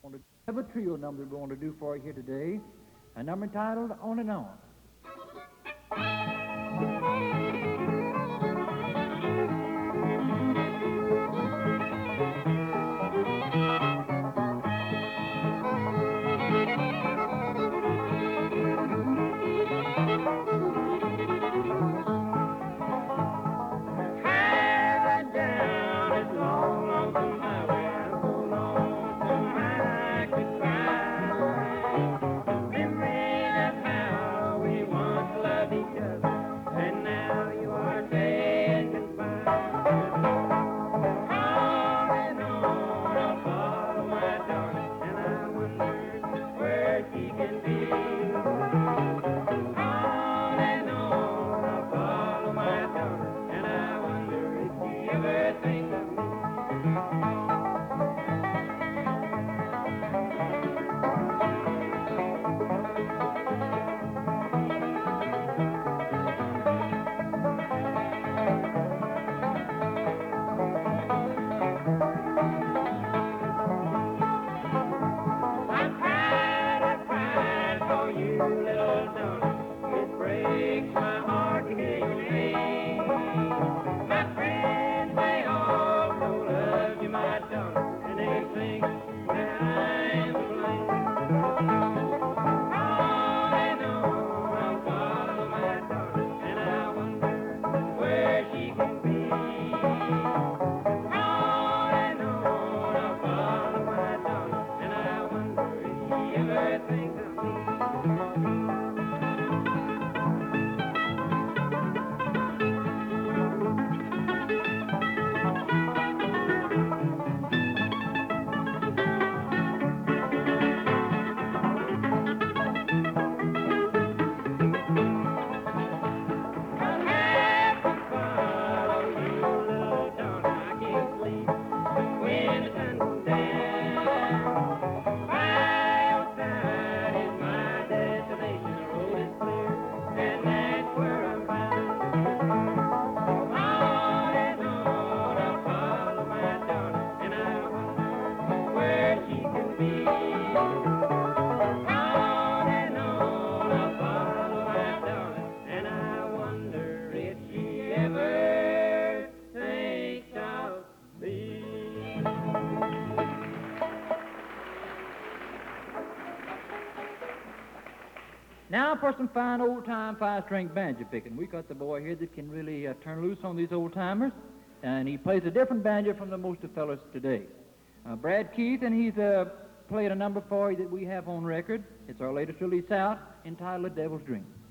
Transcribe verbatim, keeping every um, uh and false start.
have a trio number we're going to do for you here today, a number entitled On and On. Now for some fine old-time five-string banjo picking. We got the boy here that can really uh, turn loose on these old-timers, and he plays a different banjo from the most of fellas today. Uh, Brad Keith, and he's uh, played a number for you that we have on record. It's our latest release out, entitled The Devil's Dream.